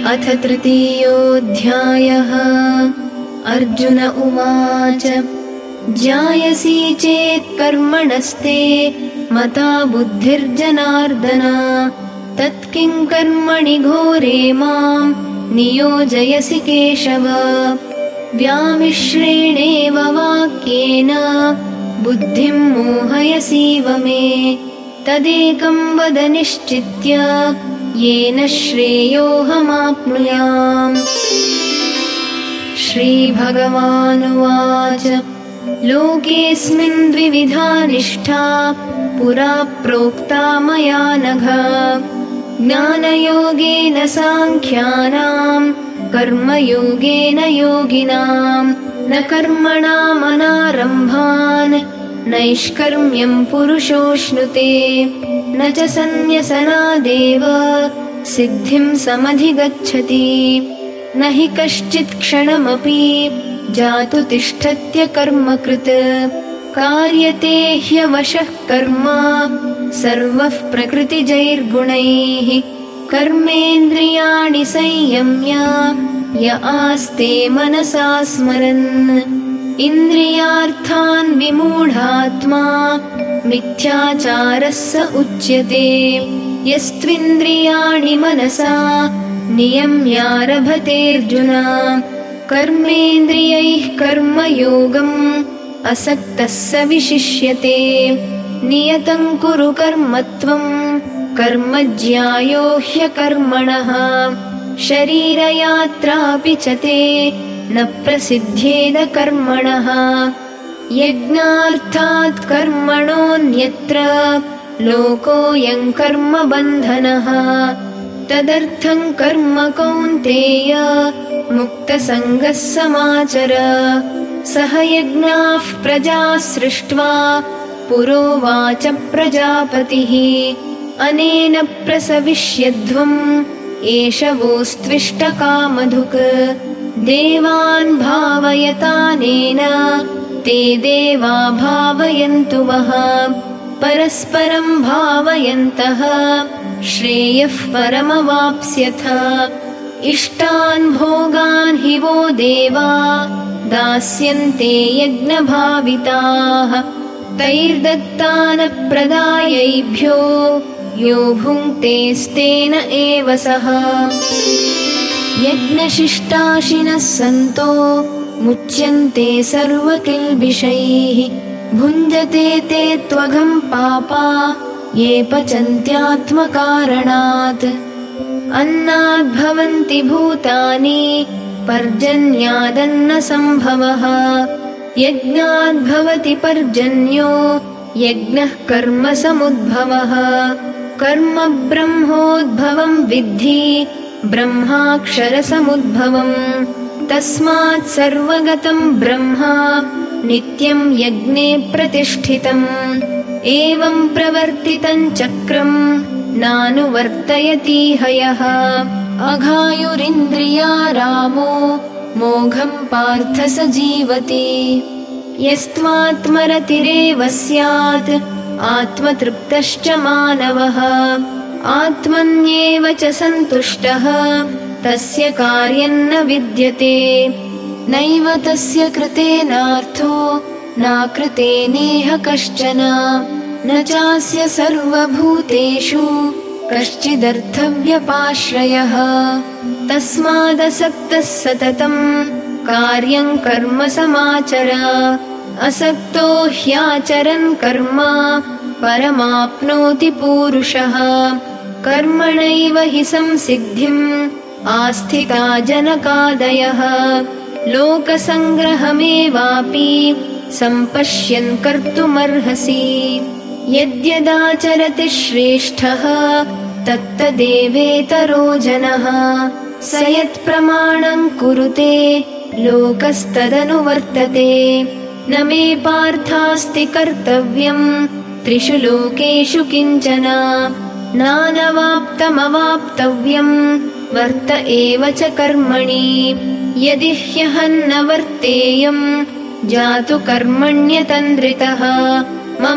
अथ तृतीयोऽध्यायः। अर्जुन उवाच ज्ञायसि चेत् कर्मणस्ते मता बुद्धिर्जनार्दन तत्किं कर्मणि घोरे मां नियोजयसि केशव। व्यामिश्रेणेव वाक्येन बुद्धिं मोहयसीव मे तदेकं वद निश्चित्य येन श्रेयोऽहमाप्नुयाम्। श्रीभगवानुवाच लोकेऽस्मिन् द्विविधा निष्ठा पुरा प्रोक्ता मया नघ। ज्ञानयोगेन साङ्ख्यानां कर्मयोगेन योगिनां न कर्मणामनारम्भान् नैष्कर्म्यं पुरुषोऽश्नुते न च सन्न्यसनादेव सिद्धिं समधिगच्छति। न हि कश्चित् क्षणमपि जातु तिष्ठत्य कर्मकृत् कार्यते ह्यवशः कर्म सर्वः प्रकृतिजैर्गुणैः। कर्मेन्द्रियाणि संयम्य य आस्ते मनसा स्मरन् इन्द्रियार्थान् विमूढात्मा मिथ्याचारः स उच्यते। यस्त्विन्द्रियाणि मनसा नियम्यारभतेऽर्जुन कर्मेन्द्रियैः कर्मयोगम् असक्तः स विशिष्यते। नियतं कुरु कर्म त्वं कर्म ज्यायो ह्यकर्मणः शरीरयात्रापि च ते न प्रसिद्ध्येद कर्मणः। यज्ञार्थात् कर्मणोऽन्यत्र लोकोऽयं कर्मबन्धनः तदर्थं कर्म कौन्तेय मुक्तसङ्गः समाचर। सह यज्ञाः प्रजाः सृष्ट्वा पुरोवाच प्रजापतिः अनेन प्रसविष्यध्वम् एष वोस्त्विष्टकामधुक्। देवान् भावयतानेन ते देवा भावयन्तु वः परस्परं भावयन्तः श्रेयः परमवाप्स्यथ। इष्टान् भोगान् हि वो देवा दास्यन्ते यज्ञभाविताः तैर्दत्तानप्रदायैभ्यो यो भुङ्क्तेस्तेन एव सः। यज्ञशिष्टाशिनः सन्तो मुच्यन्ते सर्वकिल्बिषैः भुञ्जते ते त्वघं पापा ये पचन्त्यात्मकारणात्। अन्नाद्भवन्ति भूतानि पर्जन्यादन्नसम्भवः यज्ञाद्भवति पर्जन्यो यज्ञः कर्म समुद्भवः। कर्म ब्रह्मोद्भवं विद्धि ब्रह्माक्षरसमुद्भवम् तस्मात् सर्वगतं ब्रह्म नित्यं यज्ञे प्रतिष्ठितम्। एवं प्रवर्तितं चक्रं नानुवर्तयतीह यः अघायुरिन्द्रियारामो मोघं पार्थ स जीवति। यस्त्वात्मरतिरेव स्यात् आत्मतृप्तश्च मानवः आत्मन्येव च सन्तुष्टः तस्य कार्यं न विद्यते। नैव तस्य कृतेनार्थो नाकृतेनेह कश्चन न चास्य सर्वभूतेषु कश्चिदर्थव्यपाश्रयः। तस्मादसक्तः सततं कार्यं कर्म समाचर असक्तो ह्याचरन् कर्म परमाप्नोति पूरुषः। कर्मणैव हि संसिद्धिम् आस्थिता जनकादयः लोकसङ्ग्रहमेवापि सम्पश्यन् कर्तुमर्हसि। यद्यदाचरति श्रेष्ठः तत्तदेवेतरो जनः स यत्प्रमाणं कुरुते लोकस्तदनुवर्तते। न मे पार्थास्ति कर्तव्यं त्रिषु लोकेषु किञ्चन नानवाप्तमवाप्तव्यं वर्त एव च कर्मणि। यदि ह्यहं न वर्तेयं जातु कर्मण्यतन्द्रितः मम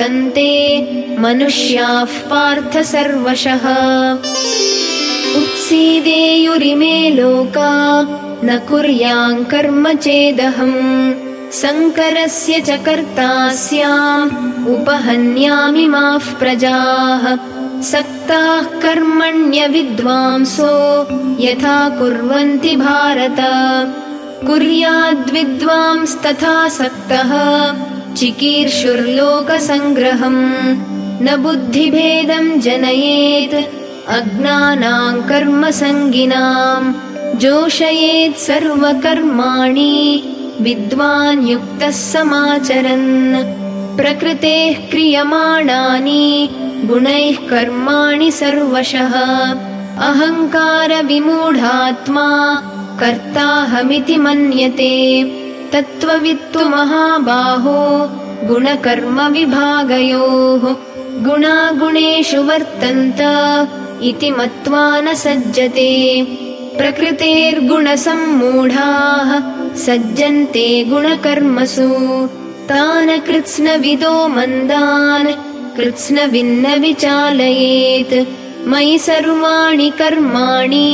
वर्त्मानुवर्तन्ते मनुष्याः पार्थ सर्वशः। सीदेयुरिमे लोका न कुर्यां कर्म चेदहम् शङ्करस्य च कर्ता स्याम् उपहन्यामि माः प्रजाः सक्ताः कर्मण्यविद्वांसो यथा कुर्वन्ति भारत कुर्याद्विद्वांस्तथा सक्तः चिकीर्षुर्लोकसङ्ग्रहम् न बुद्धिभेदं जनयेत् अज्ञानां कर्मसङ्गिनाम् जोषयेत् सर्वकर्माणि विद्वान् युक्तः समाचरन् प्रकृतेः क्रियमाणानि गुणैः कर्माणि सर्वशः अहङ्कारविमूढात्मा कर्ताहमिति मन्यते तत्त्ववित्तु महाबाहो गुणकर्मविभागयोः गुणागुणेषु वर्तन्त इति मत्वा न सज्जते प्रकृतेर्गुणसम्मूढाः सज्जन्ते गुणकर्मसु तान् कृत्स्नविदो मन्दान् कृत्स्नविन्न विचालयेत् मयि सर्वाणि कर्माणि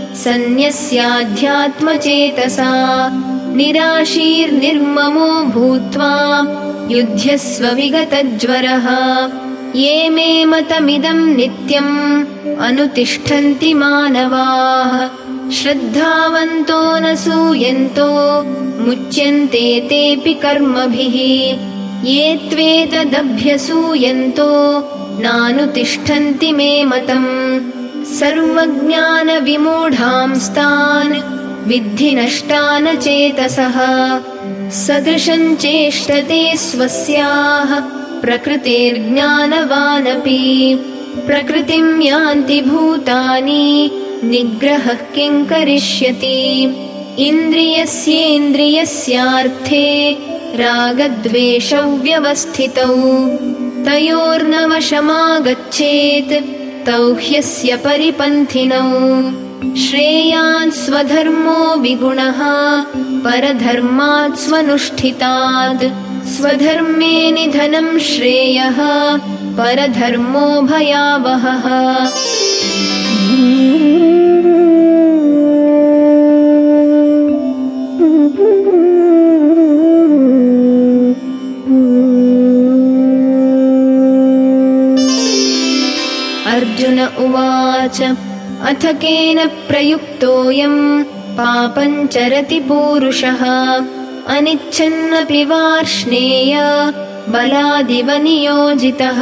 सन्न्यस्याध्यात्मचेतसा निराशीर्निर्ममो भूत्वा युध्यस्व विगतज्वरः ये मे मतमिदं नित्यम् अनुतिष्ठन्ति मानवाः श्रद्धावन्तो न सूयन्तो मुच्यन्ते तेऽपि कर्मभिः ये त्वेतदभ्यसूयन्तो नानुतिष्ठन्ति मे मतम् सर्वज्ञानविमूढांस्तान् विद्धि नष्टान् चेतसः सदृशं चेष्टते स्वस्याः प्रकृतेर्ज्ञानवानपि प्रकृतिं यान्ति भूतानि निग्रहः किं करिष्यति इन्द्रियस्येन्द्रियस्यार्थे रागद्वेषौ व्यवस्थितौ तयोर्नवशमागच्छेत् तौ ह्यस्य परिपन्थिनौ श्रेयान् स्वधर्मो विगुणः परधर्मात् स्वनुष्ठितात् स्वधर्मे निधनं श्रेयः परधर्मो भयावहः अर्जुन उवाच अथ केन प्रयुक्तोऽयं पापं चरति पूरुषः अनिच्छन्नपि वार्ष्णेय बलादिव नियोजितः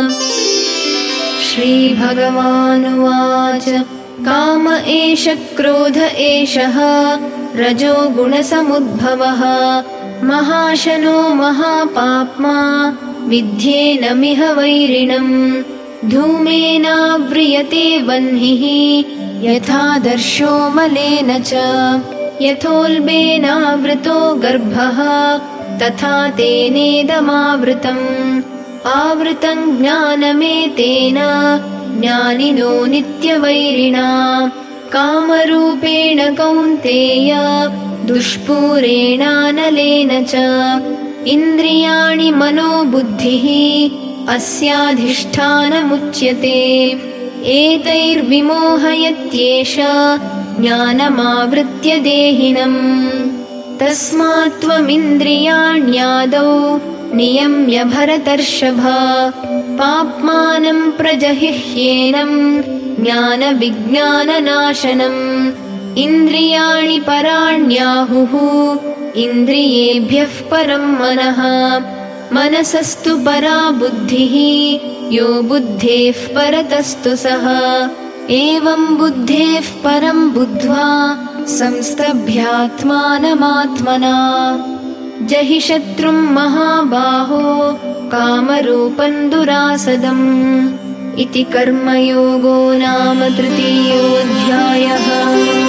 श्रीभगवानुवाच काम एष क्रोध एषः रजो गुणसमुद्भवः महाशनो महापाप्मा विद्येनमिह वैरिणम् धूमेनाव्रियते वह्निः यथादर्शो मलेन च यथोल्बेनावृतो गर्भः तथा तेनेदमावृतम् आवृतं ज्ञानमेतेन ज्ञानिनो नित्यवैरिणा कामरूपेण कौन्तेय दुष्पूरेणानलेन च इन्द्रियाणि मनोबुद्धिः अस्याधिष्ठानमुच्यते एतैर्विमोहयत्येष ज्ञानमावृत्य देहिनम् तस्मात् त्वमिन्द्रियाण्यादौ नियम्य भरतर्षभ पाप्मानं प्रजहिह्येनं ज्ञानविज्ञाननाशनम् इन्द्रियाणि पराण्याहुः इन्द्रियेभ्यः परं मनः मनसस्तु परा बुद्धिः यो बुद्धेः परतस्तु सः एवं बुद्धेः परं बुद्ध्वा संस्तभ्यात्मानमात्मना जहि शत्रुं महाबाहो कामरूपं दुरासदम् इति कर्मयोगो नाम तृतीयोऽध्यायः।